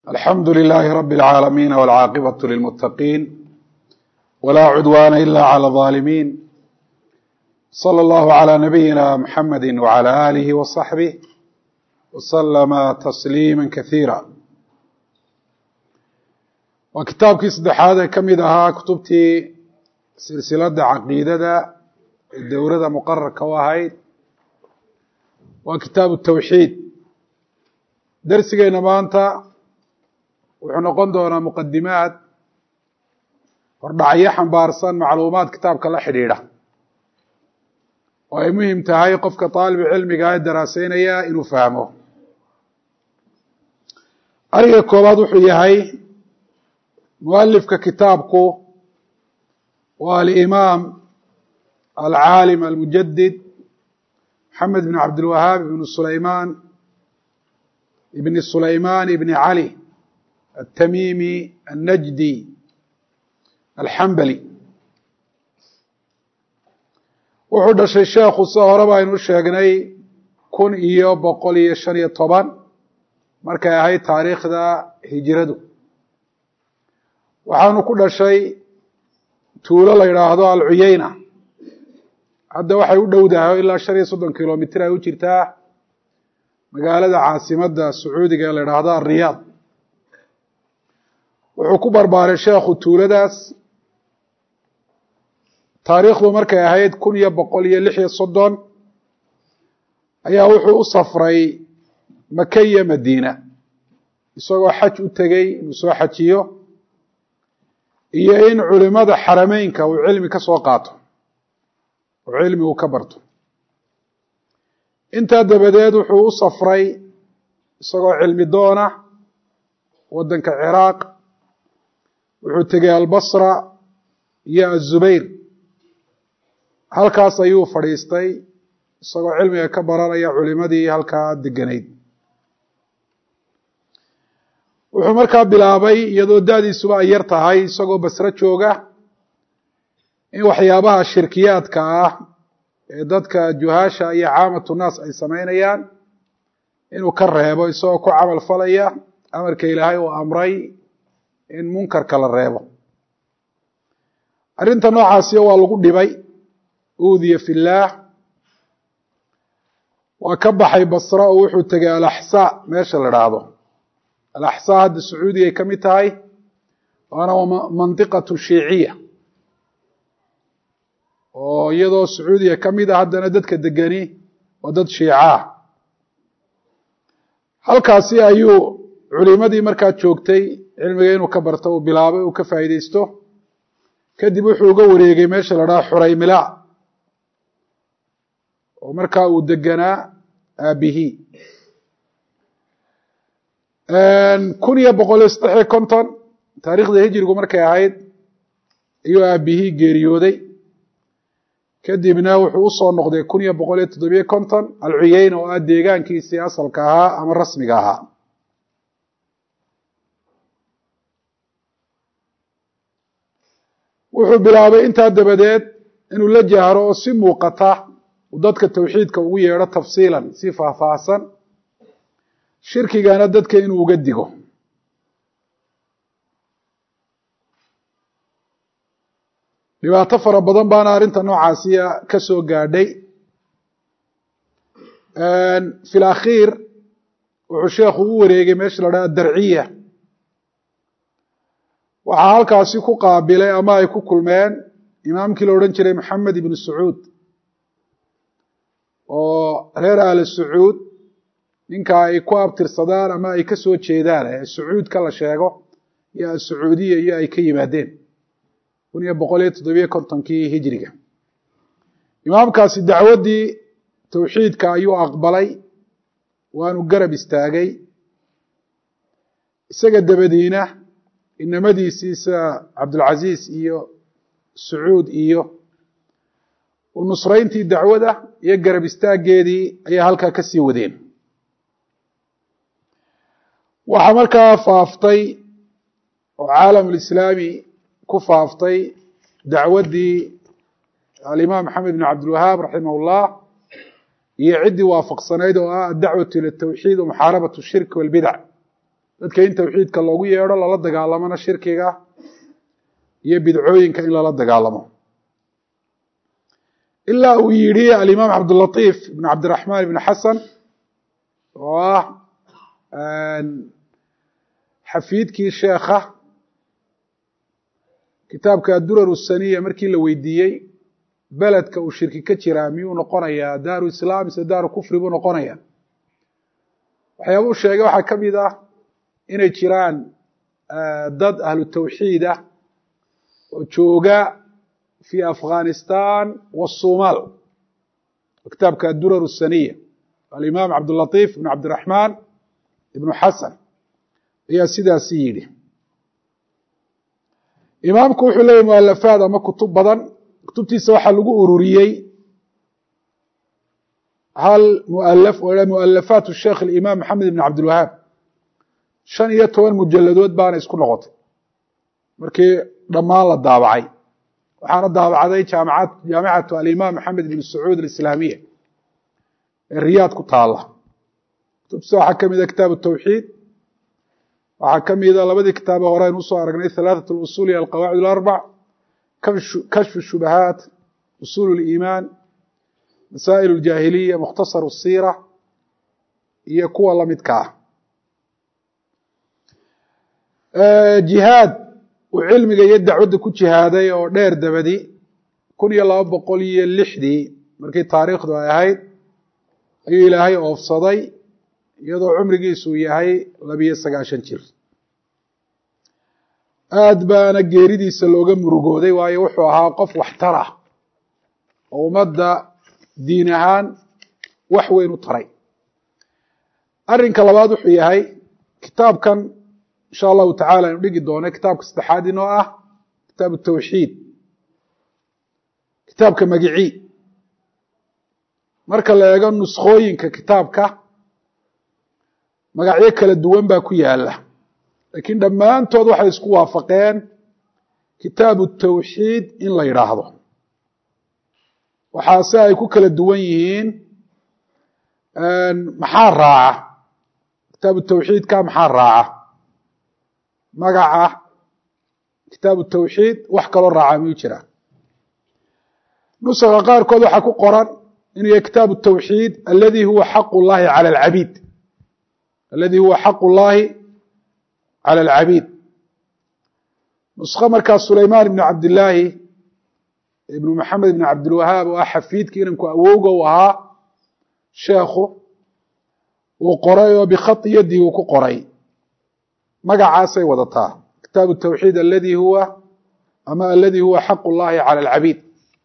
الحمد لله رب العالمين والعاقبة للمتقين ولا عدوان إلا على الظالمين صلى الله على نبينا محمد وعلى آله وصحبه وسلم تسليما كثيرا وكتابkii saddexaad ee ka mid ahaa kutubtii silsilada caqiidada dowrada muqararka u ahayd waa kitaabu tawxiid darsigeena maanta wuxuu noqon doonaa muqadimaad hordhacyo xambaarsan macluumaad kitaabka la xidhiidha oo ay muhiim tahay qofka طaalib cilmiga ee daraaseynaya inuu fahmo ariga koobaad wuxuu yahay mualifka kitaabku waa alimaam alcaalim almujadid maxamed bn cabdilwahaab ibn sulaymaan ibn cali التميمي النجدي الحنبلي wuxuu dhashay sheekhu sida horeba aynu sheegnay 1115 markay ahayd taariikhda hijradu waxaanu ku dhashay tuulo la yidhaahdo alcuyeyna hadda waxay u dhowdahay ilaa 35 kilomitr ay u jirtaa magaalada caasimadda sacuudiga ee la yidhaahdo ariyaad wuxuu ku barbaaray sheekhu tuuladaas taariikhdu markay ahayd 1136 ayaa wuxuu u safray maka iyo madiina isagoo xaj u tegey inuu soo xajiyo iyo in culimada xarameynka uu cilmi ka soo qaato oo cilmi uu ka barto intaa dabadeed wuxuu u safray isagoo cilmi doona waddanka ciraaq wuxuu tegey albasra iyo azubayr halkaas ayuu fadhiistay isagoo cilmiga ka baranaya culimadii halkaa deganayd wuxuu markaa bilaabay iyadoo da'diisuba ay yar tahay isagoo basro jooga in waxyaabaha shirkiyaadka ah ee dadka juhaasha iyo caamatu naas ay samaynayaan inuu ka reebo isagoo ku camal falaya amarka ilaahay uu amray in munkarka la reebo arrinta noocaasi waa lagu dhibay uudiya fillaah waa ka baxay basra oo wuxuu tegay alaxsaa meesha la dhaahdo alaxsaa hadda sacuudiga ay ka mid tahay waana mandiqatu shiiciya oo iyadoo sacuudiga ka mid ah haddana dadka degani waa dad shiicaah halkaasi ayuu culimadii markaa joogtay cilmiga inuu ka barto uu bilaabay uu ka faa'iidaysto kadib wuxuu uga wareegay meesha la dhaha xuraymila oo markaa uu deganaa aabihii 1153 taariikhda hijrigu markay ahayd ayuu aabihii geeriyooday kadibna wuxuu u soo noqday 1157 alcuyeyna oo ah deegaankiisii asalka ahaa ama rasmiga ahaa wuxuu bilaabay intaa dabadeed inuu la jahro oo si muuqata uu dadka tawxiidka ugu yeedho tafsiilan si faahfaahsan shirkigana dadka inuu uga digo dhibaato fara badan baana arrinta noocaasiya ka soo gaadhay fi lakhiir wuxuu sheekhu u wareegay meesha la dhaha darciya waxaa halkaasi ku qaabilay ama ay ku kulmeen imaamkii la odhan jiray maxamed ibnu sacuud oo reer aali sacuud ninka ay ku abtirsadaan ama ay ka soo jeedaan ee sacuudka la sheego iyo asacuudiya iyo ay ka yimaadeen 1157kii hijriga imaamkaasi dacwaddii tawxiidka ayuu aqbalay waanu garab istaagay isaga dabadiina inamadiisii sida cabdulcaziiz iyo sacuud iyo nusrayntii dacwada iyo garab istaaggeedii ayaa halkaa ka sii wadeen waxaa markaa faaftay oo caalamulislaami ku faaftay dacwaddii alimaam maxamed bn cabdilwahaab raximah ullah iyo ciddii waafaqsanayd oo ah adacwatu ila tawxiid wa muxaarabatu shirki walbidac dadka in tawxiidka loogu yeedho lala dagaalamona shirkiga iyo bidcooyinka in lala dagaalamo ilaa uu yidhi alimaam cabdulatiif ibn cabdiraxmaan ibn xasan oo ah xafiidkii sheekha kitaabka adurar usaniya markii la weydiiyey beledka uu shirki ka jiraa miyuu noqonayaa daaru islaam mise daaru kufri buu noqonaya waxyaaba u sheegay waxaa ka mid ah inay jiraan dad ahlu tawxiid ah oo jooga fi afghanistan wasumaal kitaabka adurar usaniya alimaam cabdulatiif ibn cabdiraxmaan ibnu xasan ayaa sidaasi yidhi imaamku wuxuu leeyahy mualafaad ama kutub badan kutubtiisa waxaa lagu ururiyey hal mualaf oo mualafaat sheekh alimaam maxamed ibn cabdilwahaab 15 mujaladood baana isku noqotay markii dhammaan la daabacay waxaana daabacday jaamicatu alimaam maxamed ibn sacuud alislaamiya ee riyaad ku taala kutubtiisa waxaa ka mid a kitaab tawxiid waxaa ka mida labadii kitaabe hore aynu usoo aragnay halaaثaة اusul iyo alqawaacid اlarbac kashfu shubahaat usul اliimaan masaa'il اljaahiliya mukhtasar الsiira iyo kuwa lamidka ah jihaad uu cilmiga iyo dacwadda ku jihaaday oo dheer dabadi 1206 markii taariikhdu ay ahayd ayuu ilaahay oofsaday iyadoo cumrigiisu yahay 29 jir aad baana geeridiisa looga murugooday waayo wuxuu ahaa qof waxtar ah oo ummadda diin ahaan wax weyn u taray arrinka labaad wuxuu yahay kitaabkan insha allahu tacala aynu dhigi doono kitaabka saddexaad inoo ah kitaab tawxiid kitaabka magicii marka la eego nuskhooyinka kitaabka magacyo kala duwan baa ku yaala laakiin dhammaantood waxay isku waafaqeen kitaabu tawxiid in la yidhaahdo waxaase ay ku kala duwan yihiin maxaa raaca kitaabu tawxiidka maxaa raaca magaca kitaabu tawxiid wax kaloo raaca miyuu jira nusakha qaarkood waxaa ku qoran inuu yahay kitaabu tawxiid aladi huwa xaq llahi cala alcabiid aladi huwa xaq llahi cala alcabiid nuskho markaa sulaymaan ibnu cabdillaahi ibnu maxamed ibn cabdilwahaab oo ah xafiidkii inanku awowga u ahaa sheekhu uu qoray oo bikhati yadihi uu ku qoray magacaasay wadataa kitaabu tawxiid aladi huwa ama aladi huwa xaq llahi cala alcabiid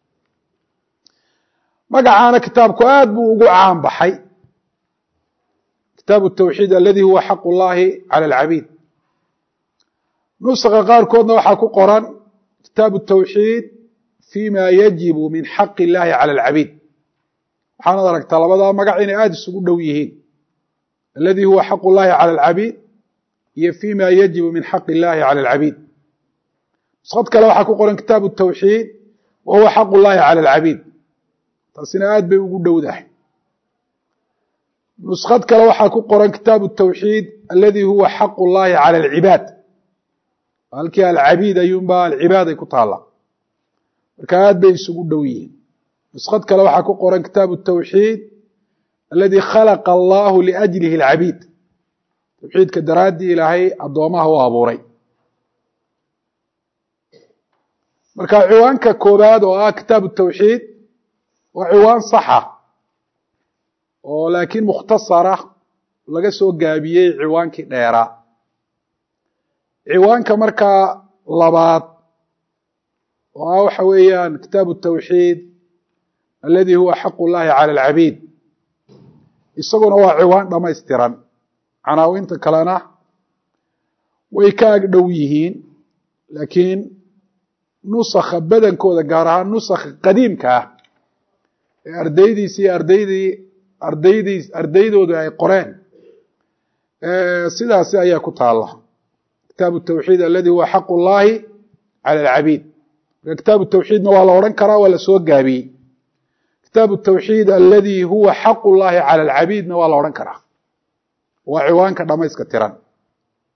magacaana kitaabku aad buu ugu caan baxay kitaabu tawxiid aladi huwa xaq llahi cala alcabiid nusakha qaarkoodna waxaa ku qoran kitaabu tawxiid fima yajibu min xaq illahi cala alcabiid waxaanad aragtaa labadaa magac inay aada isugu dhow yihiin aladi huwa xaq llahi cala alcabiid iyo fima yajibu min xaq illahi cala alcabiid nuskhad kale waxaa ku qoran kitaabu tawxiid wa huwa xaq llahi cala alcabiid taasina aad bay ugu dhowdahay nuskhad kale waxaa ku qoran kitaabu tawxiid aladi huwa xaq llahi cala alcibaad halkii alcabiid ayuunbaa alcibaad ay ku taala marka aad bay isugu dhow yihiin nuskhad kale waxaa ku qoran kitaabu tawxiid aladi khalaqa allahu liajlihi alcabiid tawxiidka daraaddii ilaahay addoomaha u abuuray marka ciwaanka koobaad oo ah kitaabu tawxiid waa ciwaan saxa oo laakiin mukhtasara laga soo gaabiyey ciwaankii dheeraa ciwaanka markaa labaad oo ah waxa weeyaan kitaabu tawxiid aladi huwa xaq llahi cala alcabiid isaguna waa ciwaan dhamaystiran canaawinta kalena way ka ag dhow yihiin laakiin nusakha badankooda gaar ahaan nusakha qadiimka ah ee ardaydiisi iyo ardaydoodu ay qoreen sidaasi ayaa ku taala kitaabu tawxiid aladi huwa xaq llahi cala alcabiid marka kitaabu tawxiidna waa la odhan karaa waa la soo gaabiyey kitaabu tawxiid aladi huwa xaq llahi cala alcabiidna waa la odhan karaa waa ciwaanka dhamayska tiran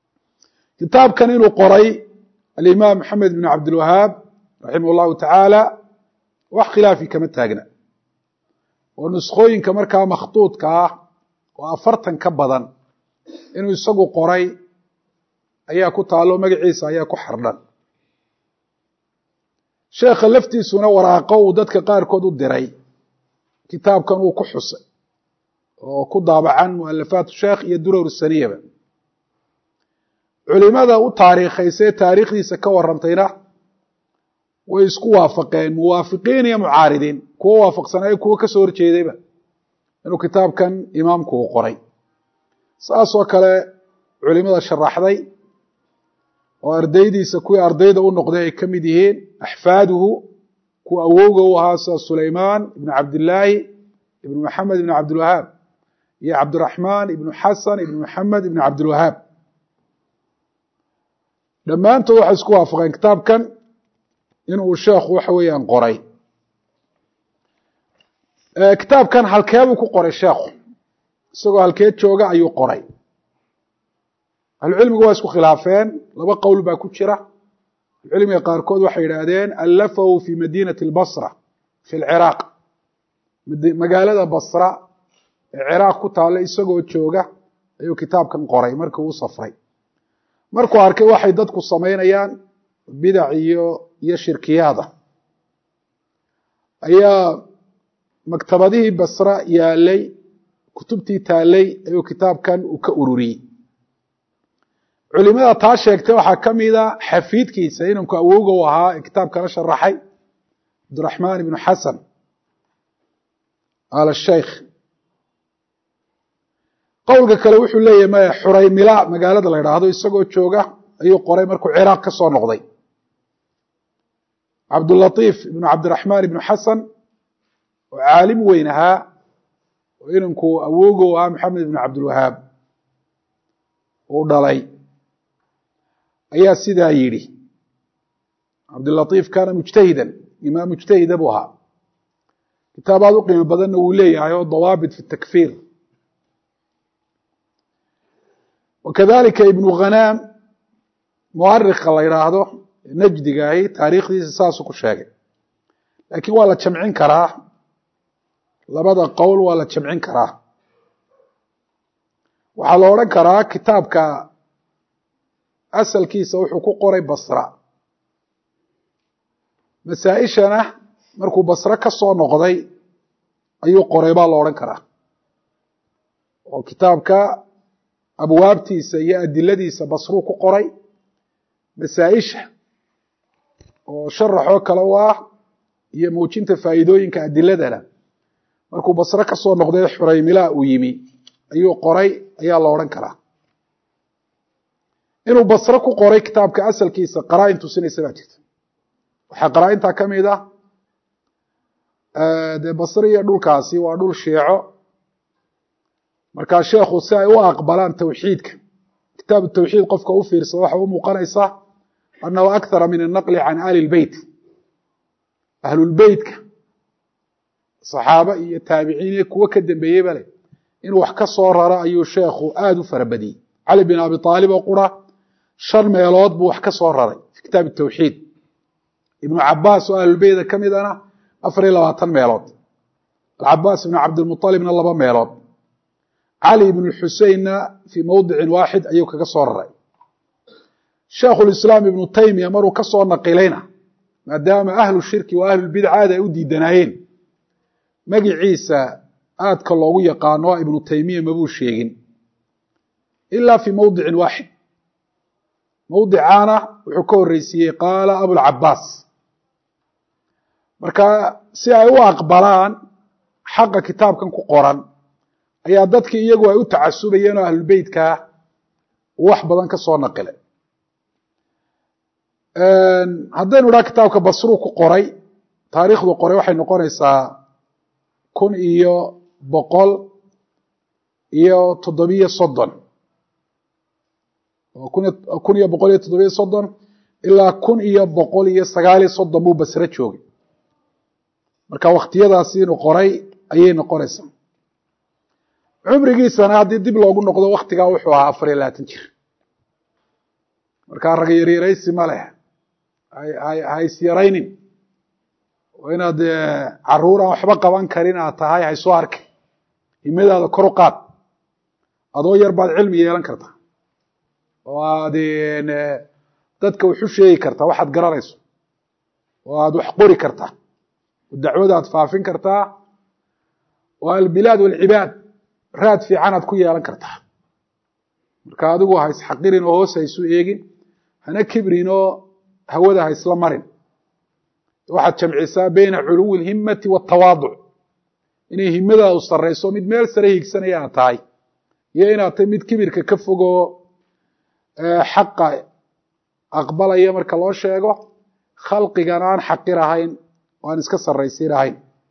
kitaabkan inuu qoray alimaam maxamed bn cabdilwahaab raximah llahu tacaala wax khilaafi kama taagna oo nuskooyinka markaa makhtuudka ah oo 40 ka badan inuu isagu qoray ayaa ku taalo magaciisa ayaa ku xardhan sheekha laftiisuna waraaqo uu dadka qaarkood u diray kitaabkan uu ku xusay oo ku daabacan mualafaat sheekh iyo durar saniyaba culimada u taariikhaysay taariikhdiisa ka warantayna way isku waafaqeen muwaafiqiin iyo mucaaridiin kuwa waafaqsanay kuwa ka soo horjeedayba inuu kitaabkan imaamku uu qoray saas oo kale culimada sharaxday oo ardaydiisa kuwii ardayda u noqday ay ka mid yihiin axfaaduhu kuwa awowga u ahaa sida sulaymaan ibnu cabdillaahi ibnu maxamed ibnu cabdilwahaab iyo cabdiraxmaan ibnu xasan ibnu maxamed ibnu cabdilwahaab dhammaantood waxay isku waafaqeen kitaabkan inuu sheekhu waxa weeyaan qoray kitaabkan halkeebuu ku qoray sheekhu isagoo halkeed jooga ayuu qoray ahlucilmigu waa isku khilaafeen laba qowl baa ku jira ahlucilmiga qaarkood waxay yidhaahdeen allafahu fi madinati albasra fi lciraaq magaalada basra ee ciraaq ku taalla isagoo jooga ayuu kitaabkan qoray markii uu safray markuu arkay waxay dadku samaynayaan bidac iyo shirkiyaada ayaa maktabadihii basra yaalay kutubtii taalay ayuu kitaabkan uu ka ururiyey culimada taa sheegtay waxaa ka mida xafiidkiisa inanku awowga u ahaa ee kitaabkala sharaxay cabdiraxmaan ibnu xasan al sheikh qowlka kale wuxuu leeyahay maya xuraymila magaalada la idhaahdo isagoo jooga ayuu qoray markuu ciraaq ka soo noqday cabdulatiif ibnu cabdiraxmaan ibnu xasan oo caalim weyn ahaa oo inanku awowga u ahaa maxamed ibnu cabdilwahaab uu dhalay ayaa sidaa yidhi cabdilatiif kaana mujtahidan imaam mujtahida buu ahaa kitaabaad u qiimo badanna wuu leeyahay oo dawaabit fi takfiir wakadalika ibnu khanaam muarikha la yidhaahdo najdigaahi taariikhdiisa saasuu ku sheegay laakiin waa la jamcin karaa labada qowl waa la jamcin karaa waxaa la odhan karaa kitaabka asalkiisa wuxuu ku qoray basra masaa-ishana markuu basre ka soo noqday ayuu qoray baa la odhan karaa oo kitaabka abwaabtiisa iyo adiladiisa basruu ku qoray masaa-isha oo sharaxoo kale u ah iyo muujinta faa'iidooyinka adiladana markuu basre ka soo noqday xuraymila uu yimi ayuu qoray ayaa la odhan karaa inuu basre ku qoray kitaabka asalkiisa qaraa-in tusinaysa baa jirta waxaa qaraa-intaa ka mid ah dee basre iyo dhulkaasi waa dhul shiico markaa sheekhu si ay u aqbalaan tawxiidka kitaab tawxiid qofka u fiirsado waxa u muuqanaysa annahu akthara min annaqli can ali lbeyt ahlulbeytka saxaaba iyo taabiciin iyo kuwo ka dambeeyeyba leh inuu wax ka soo raro ayuu sheekhu aada u farabadiyey cali bin abi aalib oo qura 5 meelood buu wax ka soo raray fi kitaab tawxiid ibnu cabaas oo ahlulbeyda ka midana 24 meelood alcabaas ibnu cabdilmualibna 2 meelood cali ibn xuseinna fii mowdicin waaxid ayuu kaga soo raray sheekhulislaam ibnu taymiya maruu ka soo naqilayna maadaama ahlu shirki wa ahlulbidca aad ay u diidanaayeen magiciisa aadka loogu yaqaano ibnu taymiya mabuu sheegin ilaa fii mowdicin waaxid mowdicaana wuxuu ka horreysiiyey qaala abulcabaas marka si ay u aqbalaan xaqa kitaabkan ku qoran ayaa dadkii iyagu ay u tacasubayeen oo ahlulbeytkaa wax badan ka soo naqilay haddaynu idhaha kitaabka basruu ku qoray taariikhdu qoray waxay noqonaysaa 1130 ilaa 1139 buu basre joogay marka wakhtiyadaasi inuu qoray ayay noqonaysaa cumrigiisana haddii dib loogu noqdo waktigaa wuxuu ahaa 24 jir markaa rag yaryaraysi ma leh ha is yaraynin oo inaad carruur aan waxba qaban karin aad tahay ha isu arki himadaada kor u qaad adoo yar baad cilmi yeelan kartaa oo aad dadka wax u sheegi kartaa waxaad garanayso oo aad wax qori kartaa oo dacwada aad faafin kartaa oo albilaad walcibaad raad fiican aad ku yeelan kartaa marka adigu ha isxaqirin oo hoos ha isu eegin hana kibrin oo hawada ha isla marin waxaad jamcisaa bayna culuwi alhimmati waatawaaduc inay himadaadu sarrayso mid meel sare hiigsanaya aad tahay iyo inaad tahay mid kibirka ka fogoo xaqa aqbalaya marka loo sheego khalqigan aan xaqir ahayn oo aan iska sarraysiin ahayn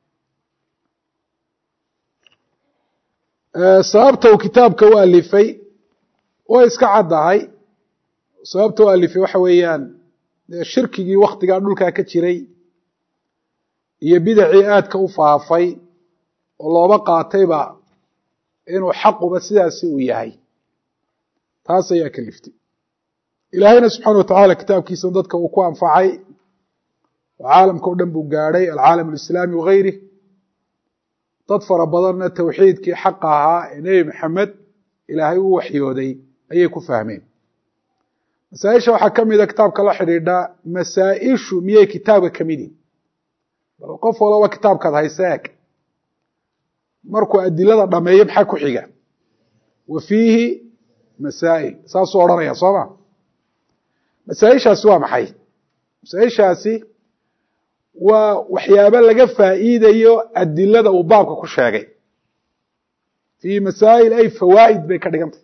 sababta uu kitaabka u alifay way iska caddahay sababta u alifay waxa weeyaan shirkigii waktigaa dhulkaa ka jiray iyo bidacii aadka u faafay oo looba qaatayba inuu xaquba sidaasi uu yahay taas ayaa kaliftay ilaahayna subxaana watacaala kitaabkiisa dadka uu ku anfacay oo caalamka o dhan buu gaadhay alcaalam alislaami wagayrih dad fara badanna tawxiidkii xaqa ahaa ee nebi maxamed ilaahay u waxyooday ayay ku fahmeen masaaisha waxaa ka mida kitaabka la xidhiidha masaaishu miyay kitaabka ka mid yihin bal qof walaba kitaabkaad haysa eg markuu adilada dhameeyo maxaa ku xiga wa fiihi masaa'il saasuu odhanaya soo ma masaaishaasi waa maxay masaaishaasi waa waxyaabo laga faa'iidayo adilada uu baabka ku sheegay fiihi masaa'il ay fawaa'id bay ka dhigantay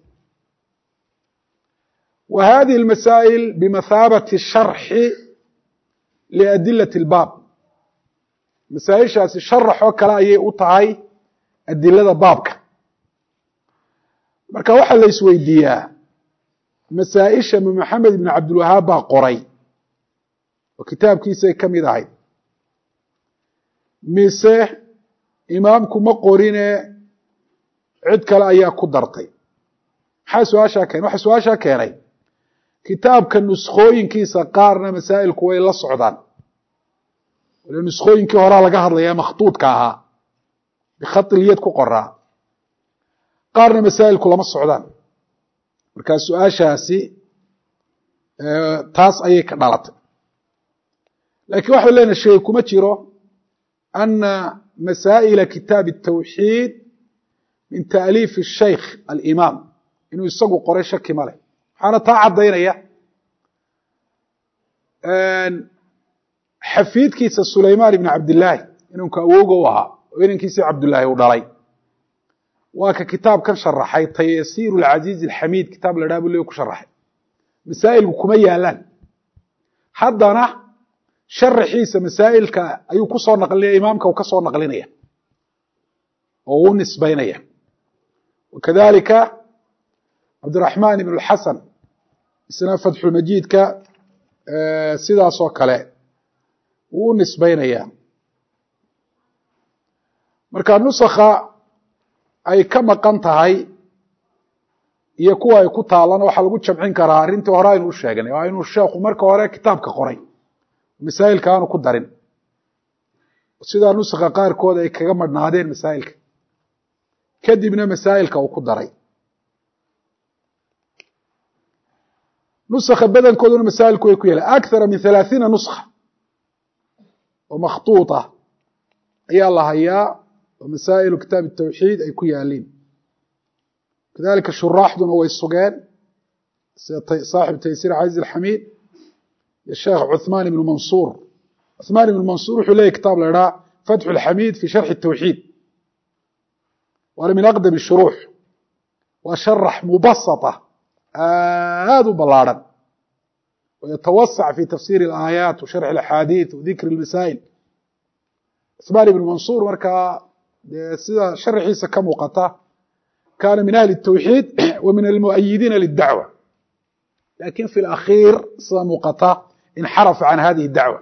wa hadihi almasaa'il bimathaabati sharxi liadilati albaab masaaishaasi sharax oo kale ayay u tahay adilada baabka marka waxaa la isweydiiyaa masaaisha maxamed ibn cabdilwahaab baa qoray oo kitaabkiisay ka mid ahayd mise imaamku ma qorine cid kale ayaa ku dartay maxaa su-aashaa keenay waxaa su-aashaa keenay kitaabka nuskooyinkiisa qaarna masaa'ilku way la socdaan wala nuskooyinkii horaa laga hadlaya makhtuudka ahaa bikhatiliyad ku qoraa qaarna masaa'ilku lama socdaan markaa su-aashaasi taas ayay ka dhalatay lakiin waxay leenahay sheegay kuma jiro ana masaa'ila kitaab الtawxiid min taaliif الshaykh alimaam inuu isagu qoray shaki ma leh waxaana taa caddaynaya xafiidkiisa sulaymaan ibn cabdillaahi inanku awowga u ahaa oo inankiisii cabdullaahi u dhalay waa ka kitaabkan sharaxay tayasiir اlcaziiz alxamiid kitaab la dhaha bu le ku sharaxay masaa'ilku kuma yaalaan haddana sharaxiisa masaa'ilka ayuu ku soo naqlinaya imaamka uu ka soo naqlinaya oo uu nisbaynaya wakadalika cabdiraxmaan ibn اlxasan isna fatxulmajiidka sidaasoo kale wuu u nisbaynaya marka nusakha ay ka maqan tahay iyo kuwa ay ku taalana waxaa lagu jamcin karaa arrintii hore aynu u sheegnay waa inuu sheekhu marka hore kitaabka qoray masaa'ilka aanu ku darin sidaa nusakha qaarkood ay kaga madhnaadeen masaa'ilka kadibna masaa'ilka uu ku daray nusakha badankooduna masaa'ilku way ku yeelan akthara min 30 nuskha oo makhtuuta ayaa la hayaa oo masaa'ilu kitaab الtawxiid ay ku yaaliin kadalika shuraaxduna way sugeen saaxib taysiir caziiz alxamiid iyo sheekh cuثmaan ibnu mansuur cuثmaan ibnu mansuur wuxuu leeyahy kitaab la idhaha fatxu اlxamiid fi sharxi الtawxiid waana min aqdam الshuruux waa sharax mubasata aad u ballaadhan ويتوسع في تفسير الآيات وشرح الأحاديث وذكر المسائل cuثmaan ibnu mansuur markaa sida sharxiisa ka muuqata kaana min ahli التawxiid wa min almuؤayidiina lidacوة lakin fi اlأkhيir sida muuqata inxarafa can hadihi الdacوة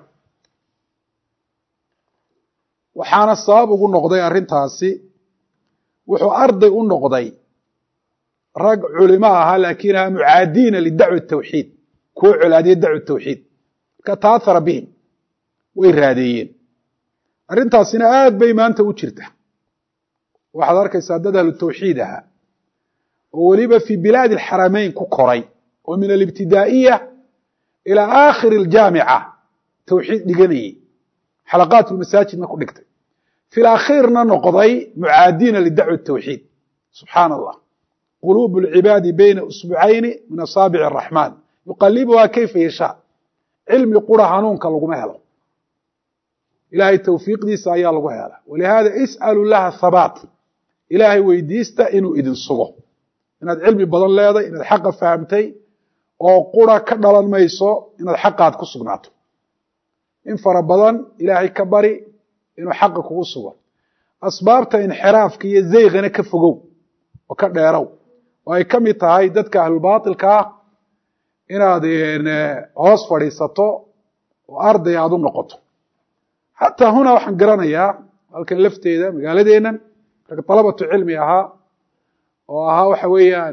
waxaana sabab ugu noqday arrintaasi wuxuu arday u noqday rag culimo ahaa lakin aha mucaadiina lidacوة الtawxiid kuwa colaadiyey dacwa tawxiid marka ta'athara bihim way raadeeyeen arrintaasina aad bay maanta u jirta waxaad arkaysaa dad ahlu tawxiid ahaa oo weliba fii bilaadi alxaramayn ku koray oo min alibtidaa'iya ilaa aakhiri aljaamica tawxiid dhiganayey xalaqaat lmasaajidna ku dhigtay fi lakhiirna noqday mucaadiina lidacwa tawxiid subxaana allah quluub alcibaadi bayna usbucayni min asaabici araxmaan yuqalibuhaa kayfa yashaa cilmi qura hanuunka laguma helo ilaahay tawfiiqdiisa ayaa lagu hela walihaada is'alu laha habaat ilaahay weydiista inuu idin sugo inaad cilmi badan leeday inaad xaqa fahamtay oo qura ka dhalan mayso inaad xaqaad ku sugnaato in fara badan ilaahay ka bari inuu xaqa kugu sugo asbaabta inxiraafka iyo zaygana ka fogow oo ka dheerow oo ay ka mid tahay dadka ahlulbaatilka ah inaad hoos fadhiisato oo arday aad u noqoto xataa huna waxaan garanayaa halkan lafteeda magaaladeennan rag dalabatu cilmi ahaa oo ahaa waxa weeyaan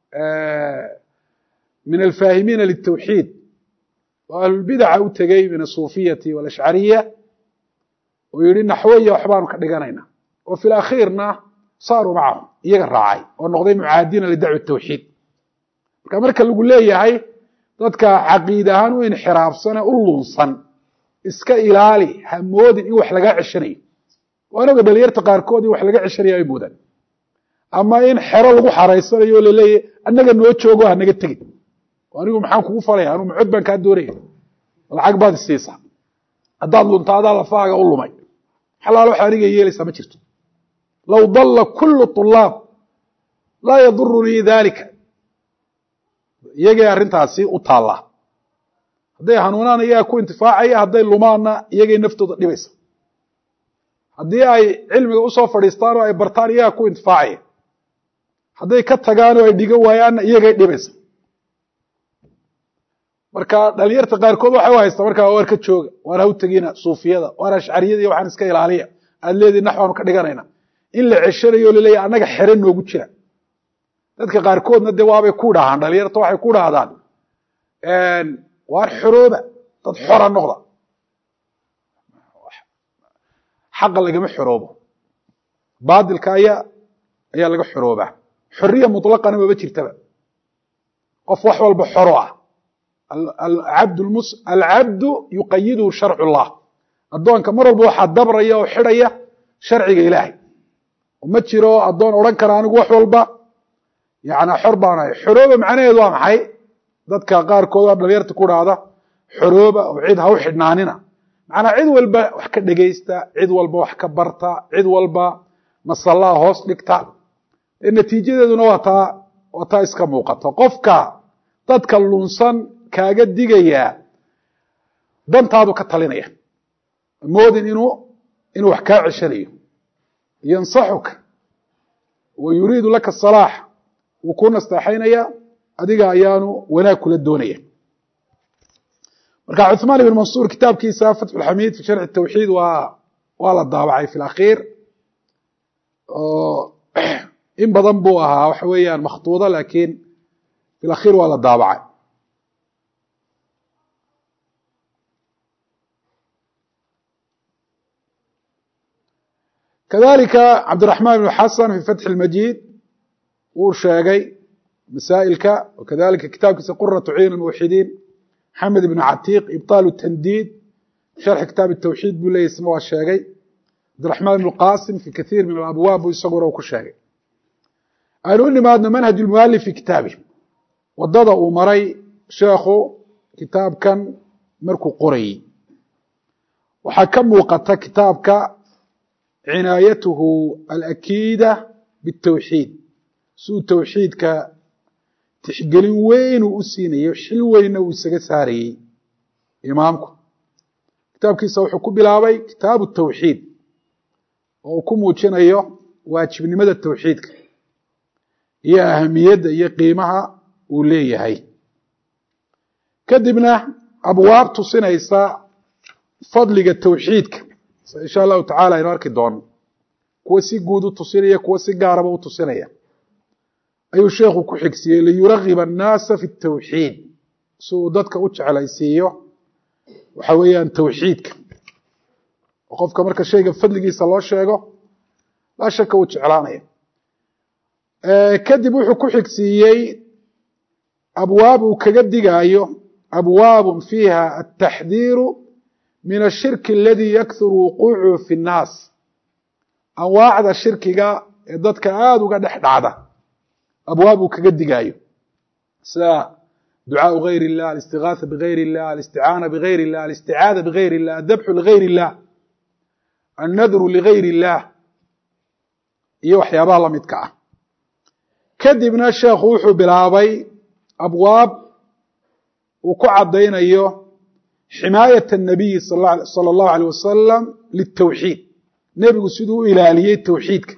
min alfaahimiina litawxiid oo ahlulbidaca u tegey min asuufiyati walashcariya oo yihi naxweya waxbaanu ka dhiganayna oo fi lakhiirna saaruu macahum iyaga raacay oo noqday mucaadiina lidacwa tawxiid marka lagu leeyahay dadka caqiid ahaan u inxiraafsane u lunsan iska ilaali hamoodin in wax lagaa ceshanayo waanaga dhalinyarta qaarkood in wax laga ceshanaya ay moodaan ama in xero lagu xaraysanayo o laleeyahy annaga noo joogo hanaga tegin anigu maxaan kugu falaya anu macod baan kaa doonaya lacag baad isiisaa haddaad lunta adaa lafaaga u lumay xalaal waxa aniga yeelaysaa ma jirto low dalla kullu طulaab laa yadurunii dalika iyagay arrintaasi u taallaa hadday hanuunaan iyaga ku intifaacaya hadday lumaanna iyagay naftooda dhibaysa haddii ay cilmiga usoo fadhiistaan oo ay bartaan iyaga ku intifaacaya hadday ka tagaan oo ay dhigan waayaanna iyagay dhibaysa marka dhalinyarta qaarkood waxay u haystaa markaa waar ka jooga waan haw tegina suufiyada waan ashcariyada iyo waxaan iska ilaaliya aad leedihi naxwaanu ka dhiganayna in la ceshanayo o laleeyahy annaga xere noogu jira dadka qaarkoodna dee waabay ku dhahaan dhalinyarta waxay ku dhahdaan waar xorooba dad xora noqda xaqa lagama xoroobo baadilka ayaa laga xoroobaa xoriya muطlaqana maba jirtaba qof wax walba xoro ah alcabdu yuqayiduhu sharcu llah addoonka mar walba waxaa dabraya oo xidhaya sharciga ilaahay ma jiro addoon odhan kara anigu wax walba yana xor baanahay xorooba macnaheedu waa maxay dadka qaarkood waa dhalinyarta ku dhahda xorooba oo cid ha u xidhnaanina macnaa cid walba wax ka dhegaysta cid walba wax ka barta cid walba masallaa hoos dhigta natiijadeeduna waa taa iska muuqato qofka dadka lunsan kaaga digayaa dantaadu ka talinaya moodin inuu wax kaa ceshanayo yansaxuka wa yuriidu laka salaax wuu ku nasteexaynaya adiga ayaanu wanaag kula doonaya marka cuثmaan ibn mansuur kitaabkiisa fatxu lxamiid fi sharxi tawxiid waa la daabacay fi lakhiir in badan buu ahaa waxa weeyaan makhtuuda laakiin fi lakhiir waa la daabacay kadalika cabdiraxmaan ibn xasan fi fatxi اlmajiid wuu sheegay masaa'ilka wakadalika kitaabkiisa quratu ciyn almuwaxidiin maxamed ibn catiiq ibطaal tandiid sharxi kitaab الtawxiid buu leeyay isna waa sheegay cabdiraxmaan ibn qasim fi kaiir min alabwaab buu isaguna ku sheegay aynu u nimaadno manhaj اlmualif fi kitaabih wadada uu maray sheekhu kitaabkan markuu qorayey waxaa ka muuqata kitaabka cinaayatuhu alakiida bالtawxiid siuu tawxiidka tixgelin weyn uu u siinayo xil weynna uu isaga saarayey imaamku kitaabkiisa wuxuu ku bilaabay kitaabu الtawxiid oo uu ku muujinayo waajibnimada tawxiidka iyo ahamiyadda iyo qiimaha uu leeyahay kadibna abwaab tusinaysa fadliga tawxiidka insha allahu tacala aynu arki doono kuwa si guud u tusinaya kuwa si gaaraba u tusinaya ayuu sheekhu ku xigsiiyey liyuragiba annaasa fi الtawxiid si uu dadka u jeclaysiiyo waxa weeyaan tawxiidka oo qofka marka shayga fadligiisa loo sheego laa shaka uu jeclaanaya kadib wuxuu ku xigsiiyey abwaab uu kaga digaayo abwaab fiiha ataxdiiru min ashirki aladi yakthuru wuquucuhu fi nnaas anwaacda shirkiga ee dadka aada uga dhex dhacda abwaab uu kaga digaayo sida ducaaءu gayr الlah الاstigاaثة bغayr الlah الاstiعاanة bغayr الlah الاstiعاadة bغayr الlah الdبxu لغayr الlah الnadru لغayr الlah iyo waxyaabaha la midka ah kadibna sheekhu wuxuu bilaabay abwaab uu ku cadaynayo ximaayaة الnabiyi salى الlahu عalيه wasalam liلtawxiid nebigu siduu u ilaaliyey tawxiidka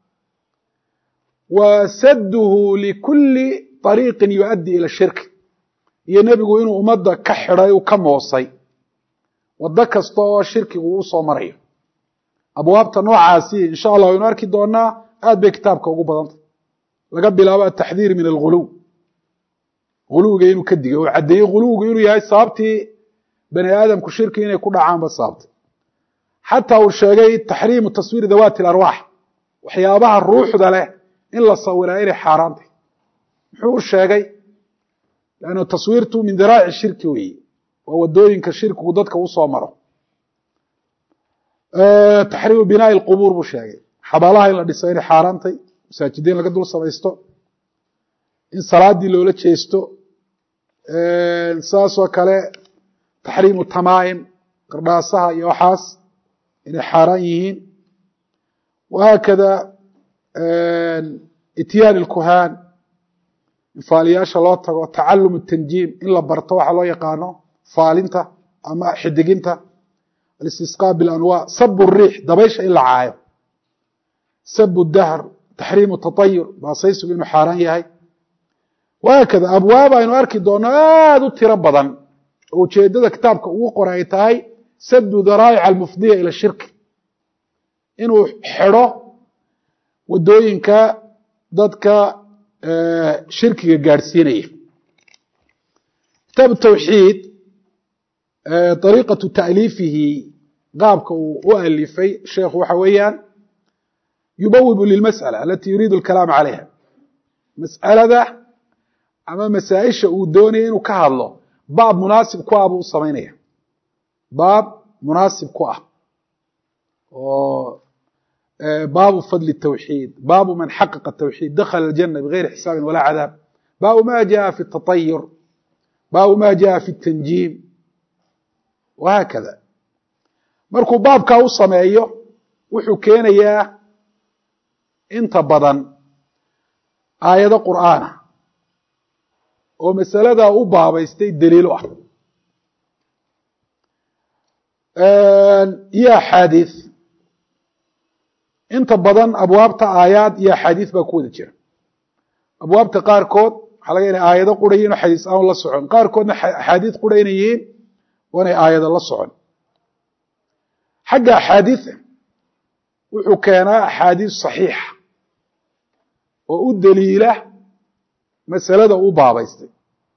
wa sadduhu likuli طariiqi yuؤaddi ilى shirk iyo nebigu inuu ummadda ka xidhay u ka moosay waddo kasta oo shirkigu u soo marayo abwaabta noocaasi insha allah waynu arki doonaa aad bay kitaabka ugu badantay laga bilaabo ataxdiir min alguluw guluwiga inuu ka digay oo caddeeyey guluwigu inuu yahay sababtii bani aadamku shirki inay ku dhacaanba sababtay xataa uu sheegay taxriimu taswiiri dawaati اlarwaax waxyaabaha ruuxda leh in la sawiraa inay xaaraan tahay muxuu u sheegay lannu taswiirtu min diraaci shirki weeye waa wadooyinka shirkigu dadka u soo maro taxriimu binaa'i اlqubuur buu sheegay xabaalaha in la dhiso inay xaaraantay masaajidiin laga dul samaysto in salaadii loola jeesto saasoo kale taxriimu tamaa'im qardhaasaha iyo waxaas inay xaaraan yihiin wahaakada ityaani اlkuhaan in faaliyaasha loo tago tacalum الtanjiim in la barto waxa loo yaqaano faalinta ama xidiginta alistisqaa bilanwaa sabu الriix dabaysha in la caayo sabu dahr taxriimu taطayur baasaysigu inuu xaaraan yahay wahaakada abwaab aynu arki doono aada u tiro badan oo ujeedada kitaabka ugu qora ay tahay sadu daraa'ic almufdiya ila shirki inuu xidho wadooyinka dadka shirkiga gaadhsiinaya kitaab tawxiid ariiqatu ta'liifihi qaabka uu u alifay sheekhu waxa weeyaan yubawibu lilmas'ala alati yuriidu alkalaam calayha mas'alada ama masaa-isha uu doonaya inuu ka hadlo baab munaasib ku ah buu u samaynaya baab munaasib ku ah oo baabu fadli التwxiid baabu man xaqqa التwxiid dakla الجنة bغayri xisaabi walaa cadaab baabu ma jaءa fi التaطayur baabu ma jaءa fi التanjiim wahaakada markuu baabkaa u sameeyo wuxuu keenayaa inta badan aayado qur'aana oo masaladaa u baabaystay daliil u ah iyo axaadiiث inta badan abwaabta aayaad iyo axaadiis baa ku wada jira abwaabta qaarkood waxaa laga inay aayado qurayiin oo xadiis aan la socon qaarkoodna axaadiis qura inay yihiin oo inay aayado la socon xagga axaadiisa wuxuu keenaa axaadiis saxiixa oo u daliila masalada u baabaystay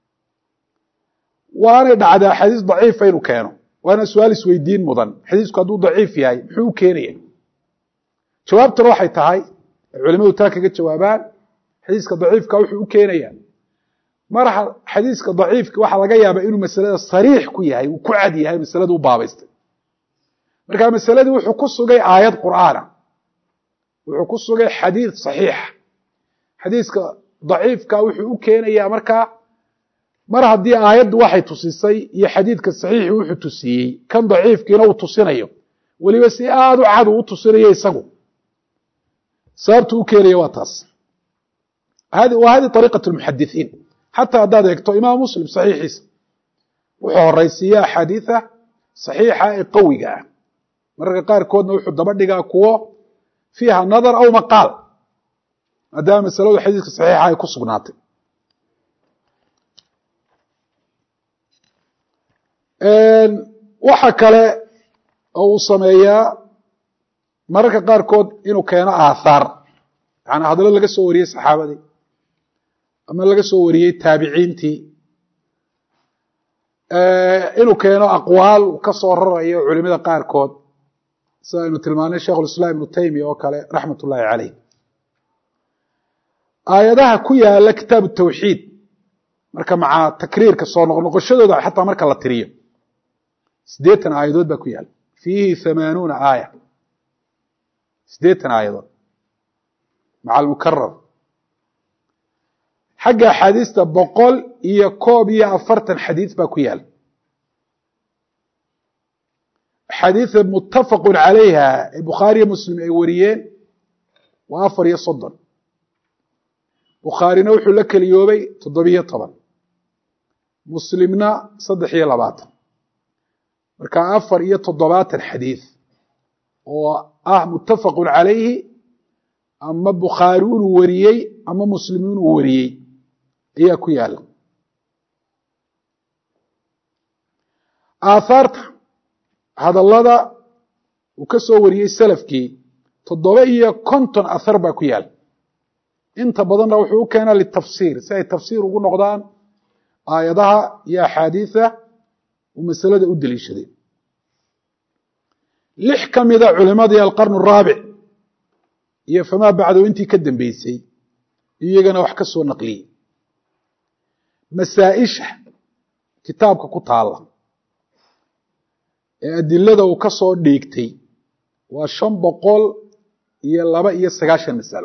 waanay dhacdaa axaadiis daciifa inuu keeno waana su-aal isweydiin mudan xadiisku hadduu daciif yahay muxuu u keenaya jawaabtuna waxay tahay culimadu taa kaga jawaabaan xadiiska daciifka wuxuu u keenayaa mar xadiiska daciifka waxaa laga yaabaa inuu masalada sariix ku yahay uu ku cad yahay masalada u baabaystay marka masaladii wuxuu ku sugay aayad qur'aana wuxuu ku sugay xadiis saxiixa xadiiska daciifka wuxuu u keenayaa markaa mar haddii aayaddu waxay tusisay iyo xadiidka saxiixi wuxuu tusiyey kan daciifkiina uu tusinayo weliba si aada u cad uu u tusinayo isagu sababtu u keenaya waa taas wa hadi طariiqaة الmuxadithiin xataa haddaad eegto imaam muslim saxiixiisa wuxuu horaysiiya axaadiiثa صaxiixa ee qawiga ah mararka qaarkoodna wuxuu daba dhigaa kuwo fiiha nadar aw maqaal maadaama masaladu xadiiska صaxiixa ay ku sugnaatay waxa kale oo uu sameeyaa mararka qaarkood inuu keeno aathaar yani hadallo laga soo wariyey saxaabadii ama laga soo wariyey taabiciintii inuu keeno aqwaal ka soo rarayo culimada qaarkood sida aynu tilmaanay sheekh ulislaam ibnu taymiya oo kale raxmat ullaahi caleyh aayadaha ku yaala kitaabu tawxiid marka maca takriirka soo noqnoqoshadooda xataa marka la tiriyo 80 aayadood baa ku yaala fiihi 80 aaya 80 aayadood maca almukarar xagga axaadiista 141 xadiis baa ku yaala axaadiis muttafaq calayha ee bukhaariyo muslim ay wariyeen waa 34 bukhaarina wuxuu la keliyoobay 17 muslimna 23 marka 74 xadiis oo ah muttafaq calayhi ama bukhaari inuu wariyey ama muslim inuu wariyey ayaa ku yaala aahaarta hadallada uu ka soo wariyey salafkii 750 ahar baa ku yaala inta badanna wuxuu u keenaa litafsiir si ay tafsiir ugu noqdaan aayadaha iyo axaadiisa uu masalada u deliishadeen 6 ka mida culimadii alqarn الraabic iyo famaa bacdu intii ka dambeysay iyagana wax ka soo naqliyey masaaئisha kitaabka ku taala ee adilada uu ka soo dhiigtay waa 592 masalo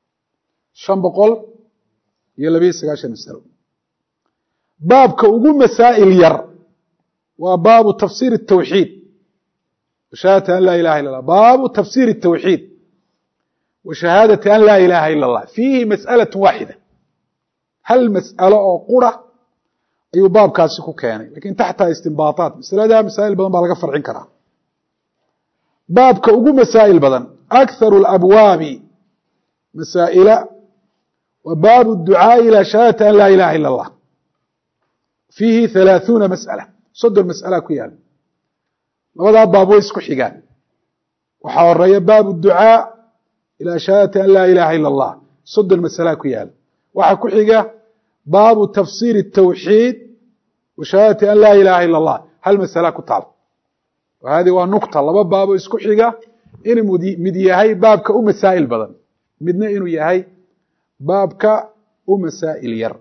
592 masalo baabka ugu masaa'il yar waa baabu tafsiir الtawxiid shahaadati an laa ilaha illa اllah baabu tafsiir الtawxiid wa shahaadati an laa ilaha illa اllah fiihi mas'alaة waaxida hal mas'alo oo qura ayuu baabkaasi ku keenay lakin taxta istinbaataat masalada masaa'il badan baa laga farcin karaa baabka ugu masaa'il badan akharu اlabwaabi masaa'ila wa baabu الducaaءi ilى shahaadati an laa ilaha illa اllah fiihi 30 mas'ala 30 mas'ala ku yaala labadaa baab way isku xigaan waxaa horeeya baabu الducaaء ilى shahaadati an laa ilaha illa اllah 30 mas'ala ku yaala waxaa ku xiga baabu tafsiir الtawxiid wa shahaadati an laa ilaha illa اllah hal mas'ala ku taal hadi waa nuqta laba baabo isku xiga inuu mid yahay baabka u masaa'il badan midna inuu yahay baabka u masaa'il yar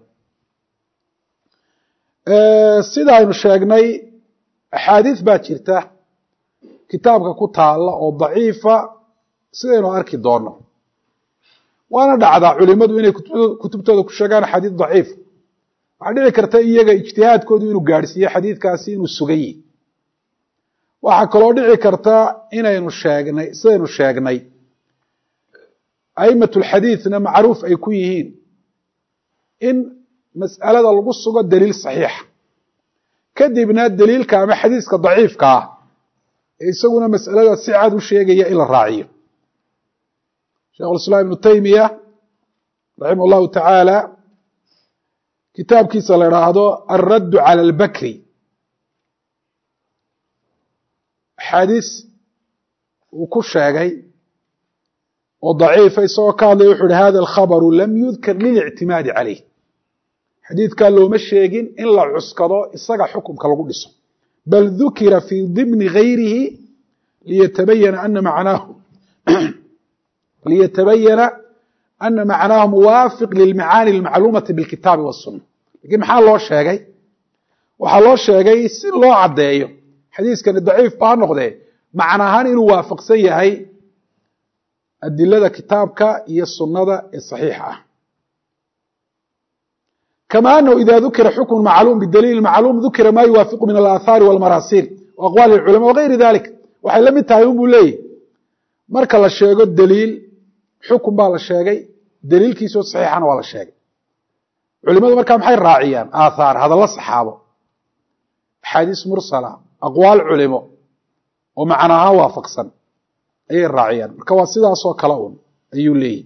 sida aynu sheegnay axaadiis baa jirta kitaabka ku taala oo daciifa sidaynu arki doono waana dhacdaa culimadu inay kutubtooda ku sheegaan xadiis daciif waxaa dhici karta iyaga ijtihaadkoodu inuu gaadhsiiyo xadiidkaasi inuu sugan yahi waxaa kaloo dhici karta sidaynu sheegnay a'imat lxadiidna macruuf ay ku yihiin in mas'alada lagu sugo daliil saxiixa kadibna daliilka ama xadiiska daciifka ah ee isaguna mas'alada si cad u sheegaya in la raaciyo sheekh ulislaam ibnu taymiya raximah llahu tacaala kitaabkiisa la idhaahdo alraddu cala albakri axaadiis uu ku sheegay oo daciifa isagoo ka hadlaya wuxu uhi hada alkhabaru lam yudkar lilictimaadi calayh xadiidkaa looma sheegin in la cuskado isaga xukumka lagu dhiso bal dukira fii dimni gayrihi liyatabayana ana macnaahu muwaafiq lilmacaani almacluumati bilkitaabi waasuna lakin maxaa loo sheegay waxaa loo sheegay si loo caddeeyo xadiiskani daciif ba ha noqdee macna ahaan inuu waafaqsan yahay adilada kitaabka iyo sunnada ee saxiixa ah kama anahu ida dukira xukm macluum bidaliil macluum dukira ma yuwaafiqu min alaahaari walmarasiil wa aqwaali اlculama wagayri dalik waxay la mid tahay un buu leeyahy marka la sheego daliil xukun baa la sheegay daliilkiisoo saxiixana waa la sheegay culimadu markaa maxay raaciyaan aathaar hadallo saxaabo axaadiis mursala aqwaal culimo oo macna ahaan waafaqsan ayay raaciyaan marka waa sidaasoo kale un ayuu leeyahy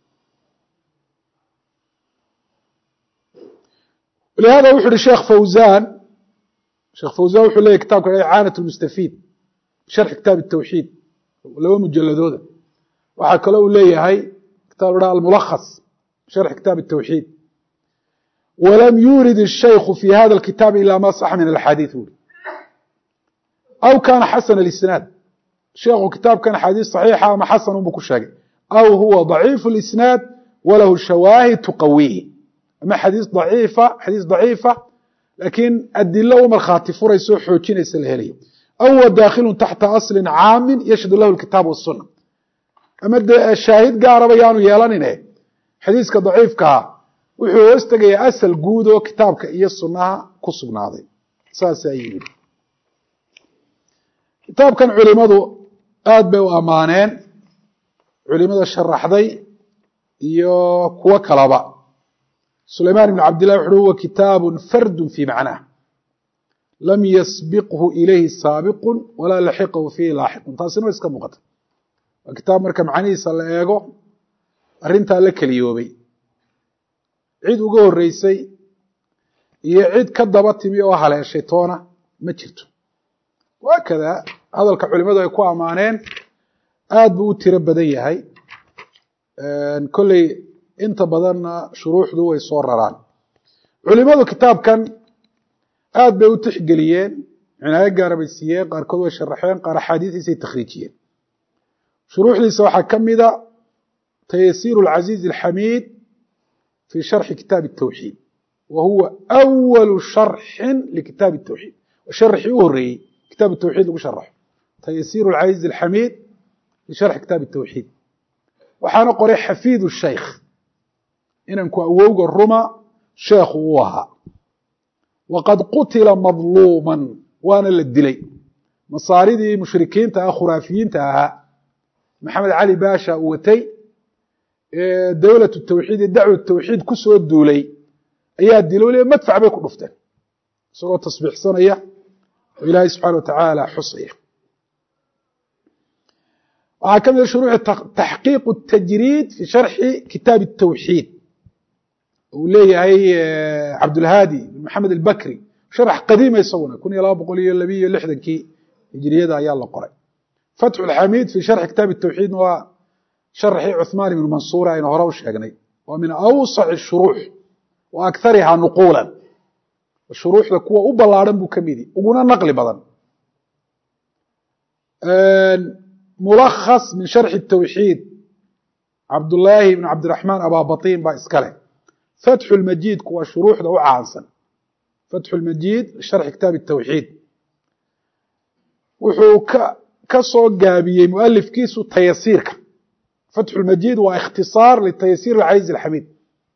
لهذا wuxu uhi sheekh fawzan wuxuu leeyahy kitabka icaanaة الmustafiid sharxi kitaab الtawxiid 2 mujaladooda waxaa kaloo uu leeyahay kitaab almulakhas sharxi kitaab الtawxiid walam yurid الشhaykhu fi hada الkitaabi ila ma saxa min الأxaadiiث uri aw kana xasana الإsnaad sheekhu kitaabkan axaadiis صaxiixa ama xasan unbu ku sheegay aw huwa ضaciif الإsnaad walahu shawaahid tuqawihi ama xadiis daciifa laakiin adilo u markhaati furayso xoojinaysa la helayo aw huwa daakhilu taxta asli caamin yashhadu lahu اlkitaab والsuna ama shaahid gaaraba yaanu yeelanine xadiiska daciifkaa wuxuu hoos tegayaa asal guud oo kitaabka iyo sunaha ku sugnaaday saas ayuu yidhi kitaabkan culimadu aad bay u ammaaneen culimada sharaxday iyo kuwo kalaba sulayman ibn cabdillah wuxu huwa kitaabu fardu fii macnaah lam yasbiqhu ilayhi saabiqu walaa laxiqahu fiihi laaxiqun taasina way iska muuqata waa kitaab marka macnihiisa la eego arrintaa la keliyoobay cid uga horeysay iyo cid ka daba timi oo haleeshay toona ma jirto waakada hadalka culimadu ay ku ammaaneen aad buu u tiro badan yahay kolley inta badanna shuruuxdu way soo raraan culimadu kitaabkan aad bay u tixgeliyeen cinaayo gaara bay siiyeen qaarkood way sharaxeen qaar axaadiistiisay takhriijiyeen shuruuxdiisa waxaa ka mida tayasiir اlcaziiz اlxamiid fi sharxi kitaabi الtawxiid wa huwa أwalu sharxin likitaabi الtawxiid sharxii u horeeyey kitaab الtawxiid lagu sharaxo tayasiir اlcaziiz اlxamiid fi sharxi kitaabi الtawxiid waxaana qoray xafiid الshaykh inanku awowga ruma sheekhu uu ahaa waqad qutila madluuman waana la dilay masaaridii mushrikiinta ah khuraafiyiinta ahaa maxamed cali baasha uu watay dowlatu tawxiid iyo dacwa tawxiid ku soo duulay ayaa dilowle madfac bay ku dhufteen isagoo tasbiixsanaya oo ilaahay subxaana watacaala xusaya waxaa ka mida shuruuci taxqiiq الtajriid fi sharxi kitaab الtawxiid uu leeyahay cabdulhaadi bin maxamed albakri sharax qadiima isaguna kun iyo laba boqol iyo labiyo lixdankii hijriyada ayaa la qoray fatxu اlxamiid fi sharxi kitaab الtawxiidna waa sharxii cuثmaan ibn mansuur aynu hore u sheegnay waa min awsac الshuruux wa akarihaa nuquulan shuruuxda kuwa u ballaadhan buu ka midi uguna naqli badan mulakhas min sharxi الtawxiid cabdullaahi ibn cabdiraxmaan ababatiin baa iska leh fatxu lmajiidku waa shuruuxda u caansan fatxu lmajiid sharxi kitaabi الtawxiid wuxuu ka soo gaabiyey mualifkiisu tayasiirka fatxu lmajiid waa ikhtisaar litayasiir alcaziiz alxamiid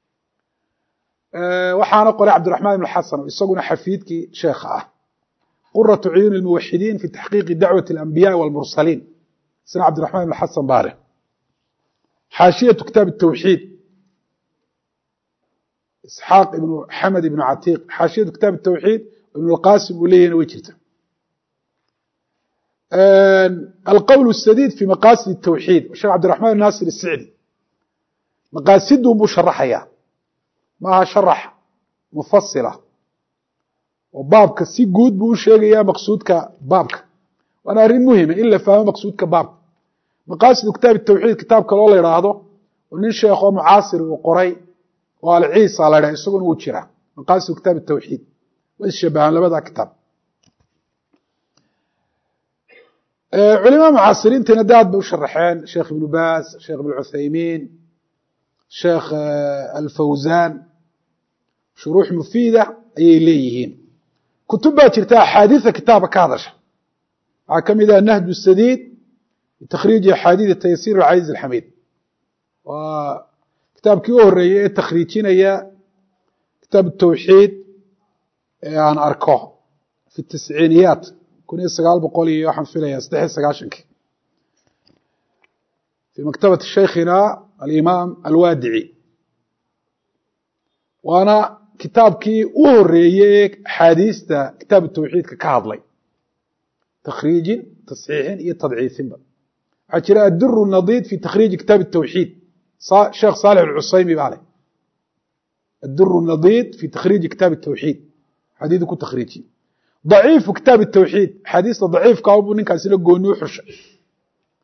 waxaana qoray cabdiraxmaan ibn xasan isaguna xafiidkii sheekha ah quratu cuyuun اlmuwaxidiin fi taxqiiqi dacwati اlanbiyaءi wاlmursaliin isna cabdiraxmaan ibn xasan baare xaashiyatu kitaab الtawxiid isxaaq ibnu xamed ibnu catiiq xaashiyatu kitaab الtawxiid ibn اlqasim uu leeyahna way jirta alqowl الsadiid fi maqaasid الtawxiid sheekh cabdiraxmaan ibn naasir الsicdi maqaasidun buu sharaxayaa maaha sharax mufasila oo baabka si guud buu u sheegayaa maqsuudka baabka waana arrin muhima in la fahmo maqsuudka baabka maqaasidu kitaab الtawxiid kitaabka loo la idhaahdo oo nin sheekh oo mucaasir uu qoray oo alciisa la idhaha isaguna wuu jiraa maqaasidu kitaab الtawxiid way isshabahaan labada kitaab culimada mucaasiriintiina daad bay u sharaxeen sheekh ibnu baas sheekh ibn cuthaymiin sheekh alfawzan shuruux mufiida ayay leeyihiin kutub baa jirta axaadiida kitaabka ka hadasha waxaa ka mid ah nahju sadiid bitakhriiji axaadiidi tayasiir alcaziiz alxamiid waa kitaabkii u horeeyey ee takhriijinaya kitaab الtawxiid ee aan arko fi tisciiniyaat kun iyo sagaal boqol iyo waxaan filaya saddex iyo sagaashankii fi maktabati shaykhina alimaam alwaadici waana kitaabkii u horeeyey axaadiista kitaab الtawxiidka ka hadlay takhriijin tasxiixin iyo tadciifinba waxaa jira adur الnadiid fi takhriiji kitaab الtawxiid sheekh saalix alcusaymi baa leh adur الnadiid fi takhriiji kitaab الtawxiid xadiidu ku takhriijiye ضaciifu kitaab الtawxiid axaadiista daciifka buu ninkaasina gooni u xushay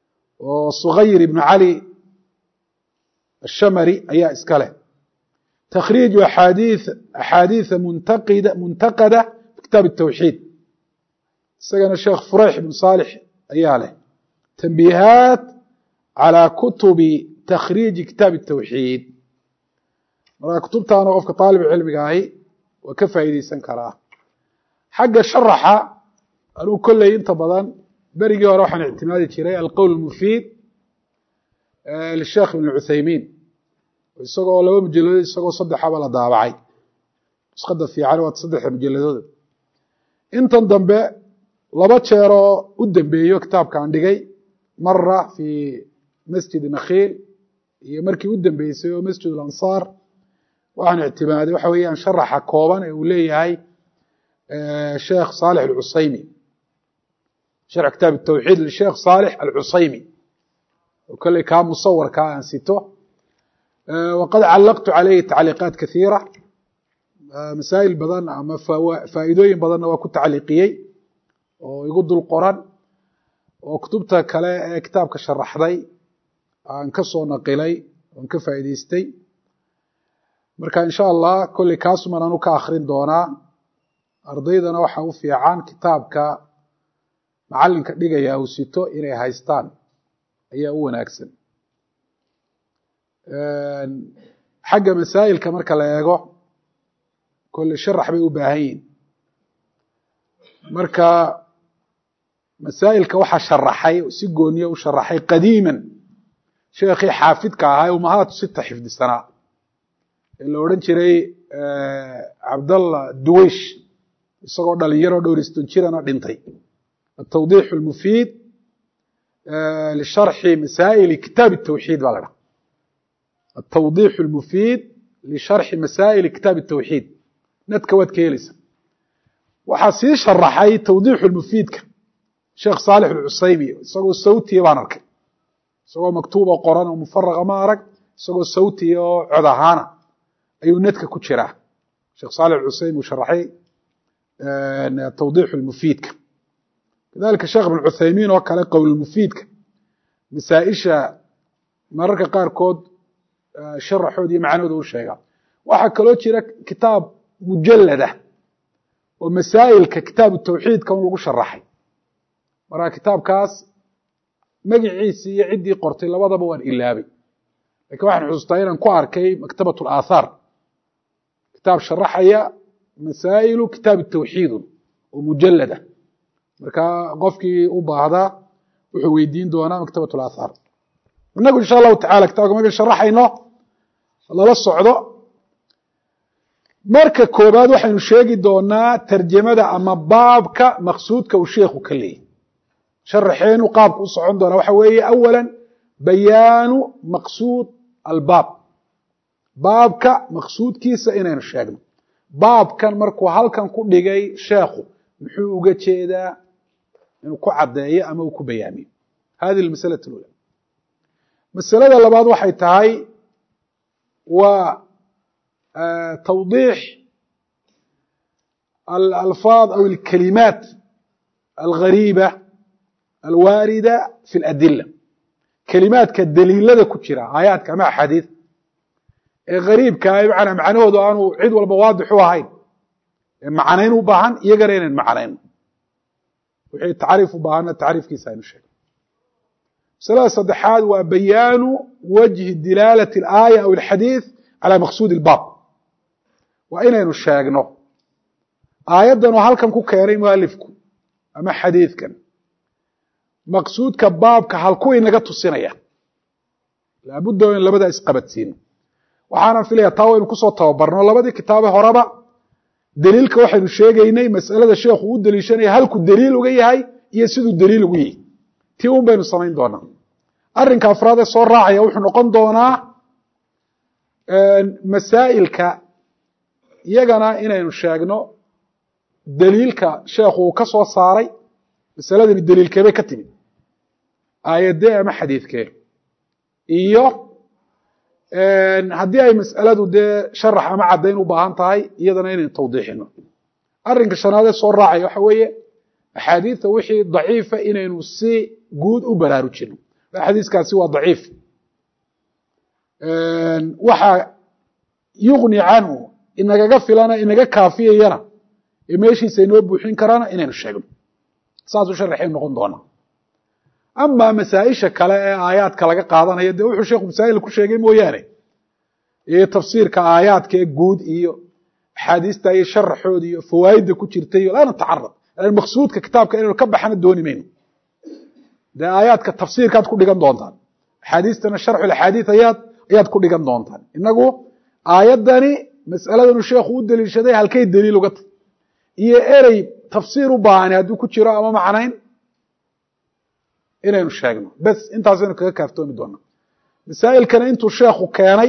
oo sugayr ibnu cali الshamari ayaa iska leh تkhrيiج أxاadiiث muنتaqdة في kitaaب التwxيid isagana sheekh furayx بن صاlح ayaa leh تنبيهاaت عalى kuتubi تkhrيiجi kitaaب التwxيid marka kutubtaana qofka طaalib cilmiga ahi waa ka faa'iideysan karaa xagga شharxa anuu kolley inta badan berigii hore waxaan اعtimaadi jiray alqowl الmufيid للsheekh بن عuthaymin isagoo 2 mujaladood isagoo 3 la daabacay nuskhada fiican waa 3 mujaladooda intan dambe 2 jeeroo u dambeeyo kitaabkaan dhigay mara fi masjid nakhiil iyo markii u dambeysay oo masjid al-ansaar waxaan اعtimaaday waxa weeyaan sharaxa kooban ee uu leeyahay sheekh صالح العuثaymi sharx kitaab التwxيid للsheekh صالح العuثaymi oo kale ka musawirka aan sito وqad calaqtu عalayhi tacliiqaat kaثيira masaa'il badan ama faa'iidooyin badanna waa ku tacliiqiyey oo igu dul qoran oo kutubta kale ee kitaabka sharaxday aan ka soo naqilay oon ka faa'iideystay marka in sha allah kolley kaasuman anu ka akrin doonaa ardaydana waxa u fiican kitaabka macalinka dhigaya uu sito inay haystaan ayaa u wanaagsan xagga masaa'ilka marka la eego kolley sharax bay u baahan yihin marka masaa'ilka waxaa sharaxay si gooniya u sharaxay qadiiman sheekhii xaafidka ahaa ee umahaatu 6 xifdisanaa ee la odhan jiray cabdallah duweysh isagoo dhalinyaro dhowriston jirana dhintay التوضيح المفيد لشرح مسائل كتاب التوحيد baa la dhaha التوضيح المفيد لشرح مسائل كتاب التوحيد nadka waad ka helaysa waxaa sii sharaxay توضيح المفيدka sheekh صالح العuثaymi isagoo sawtiya baan arkay isagoo maktuuba qoran oo mufaraqa ma arag isagoo sawtiya oo cod ahaana ayuu nadka ku jiraa sheekh صالح العuثaymi uu sharaxay توضيح المفيدka kadalika sheekh بن عuثaymin oo kale qowl mufiidka masaaئisha mararka qaarkood sharaxood iyo macnahooda u sheegaa waxaa kaloo jira kitaab mujalada oo masaa'ilka kitaabu tawxiidka un lagu sharaxay marka kitaabkaas magaciisii iyo ciddii qortay labadaba waan ilaabay laakiin waxaan xusuustaa inaan ku arkay maktabat اlaahaar kitaab sharaxaya masaa'ilu kitaab الtawxiid oo mujalada marka qofkii u baahdaa wuxuu weydiin doonaa maktabat اlaahaar inagu insha allahu tacala kitaabka marka sharaxayno lala socdo marka koobaad waxaynu sheegi doonaa tarjamada ama baabka maqsuudka uu sheekhu ka leeyahy sharaxeenu qaabka u socon doona waxa weeye awala bayaanu maqsuud albaab baabka maqsuudkiisa inaynu sheegno baabkan markuu halkan ku dhigay sheekhu muxuu uga jeedaa inuu ku caddeeyo ama uu ku bayaamiyo hadi almas'ala alula masalada labaad waxay tahay waa توضيح الألفاظ أو الكلمات الغريبة الواردة في الأدلة كلمات كالدليل ku jira آيaaتka ama أحاadiiث ee غريibka macnahoodu aanu cid walba waadix u ahayn macnayn u baahan iyagana inaan macnayno wixii tacriif u baahana tacriifkiisa aynu sheegno masalada saddexaad waa bayaanu wجهi dilaalة الآية أو الxadيiث على مaqsuud الbاb waa inaynu sheegno aayaddan oo halkan ku keenay mualifku ama xadiidkan maqsuudka baabka halku inaga tusinaya laabudda in labada isqabadsiino waxaanan filaya taa waynu kusoo tababarno labadii kitaabe horeba daliilka waxaynu sheegaynay mas'alada sheekhu u daliishanaya halku daliil uga yahay iyo siduu daliil ugu yahay tii un baynu samayn doonaa arrinka afraad ee soo raacaya wuxuu noqon doonaa masaa'ilka iyagana inaynu sheegno daliilka sheekhu uu ka soo saaray masaladani daliilkeebay ka timid aayadee ama xadiidkee iyo haddii ay mas'aladu dee sharax ama caddayn u baahan tahay iyadana inaynu tawdiixino arrinka shanaadee soo raacaya waxa weeye axaadiidta wixii daciifa inaynu si guud u baraarujino xadiiskaasi waa daciif waxa yughni canhu inagaga filana inaga kaafiyayana ee meeshiisa inoo buuxin karana inaynu sheegno saasuu sharaxay noqon doonaa ama masaa-isha kale ee aayaadka laga qaadanayo dee wuxuu sheekhu masaa'il ku sheegay mooyaane iyo tafsiirka aayaadka ee guud iyo axaadiista iyo sharaxooda iyo fawaa'idda ku jirta iyo laa natacarad maqsuudka kitaabka inaynu ka baxana dooni mayno dee aayaadka tafsiirkaad ku dhigan doontaan axaadiistana sharxul axaadiis ayaad ku dhigan doontaan inagu aayaddani mas'aladanu sheekhu u deliishaday halkay daliil uga tahy iyo erey tafsiir u baahani hadduu ku jiro ama macnayn inaynu sheegno bes intaasaynu kaga kaaftoomi doonaa masaa'ilkana intuu sheekhu keenay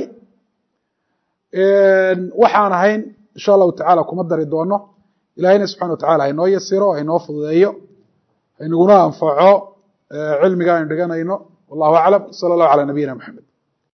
waxaan ahayn insha allahu tacala kuma dari doono ilahayna subxana wa tacala hainoo yasiro hainoo fududeeyo hainaguna anfaco cilmiga aynu dhiganayno wallahu aclam sala allahu calaa nabiyina maxamed